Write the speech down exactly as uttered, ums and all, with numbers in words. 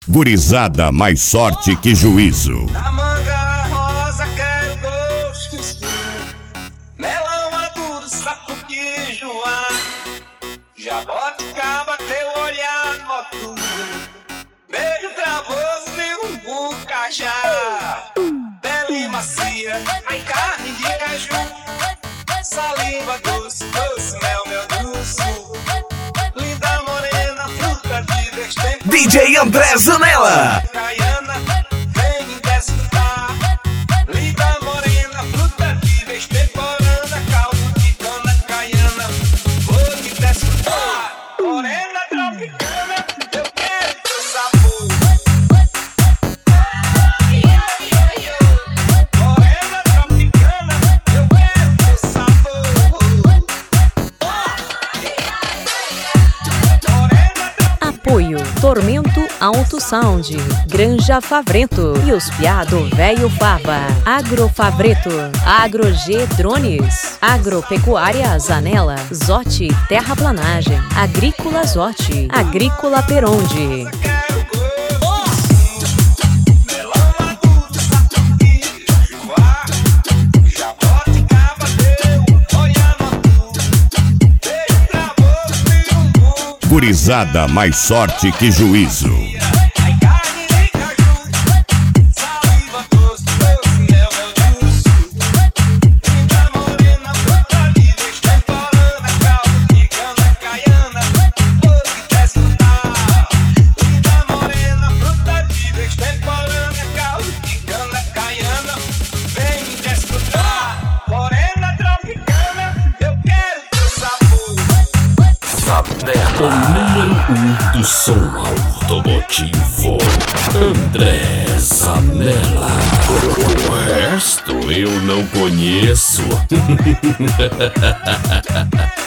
Gurizada, mais sorte que juízo. Na manga rosa quero gosto escuro, melão maduro, saco de joá, jaboticaba teu olhar noturno, beijo travoso e um bucajá, pele macia, ai carne de caju, saliva doce, doce mel, meu doce, linda morena, fruta de destempo. D J André Zanella. Caiana, vem desfrutar. Linda morena, fruta de vez temporana, caldo de cana caiana, vou te desfrutar. Morena tropicana, eu quero teu sabor. Morena tropicana, eu quero teu sabor. Apoio Tormento Alto Sound, Granja Favreto e os piado Velho Fava, Agrofavreto, AgroG Drones, Agropecuária Zanella, Zote Terraplanagem, Agrícola Zote, Agrícola Peronde. Gurizada, mais sorte que juízo. O número um do som automotivo, André Zanella. O resto eu não conheço.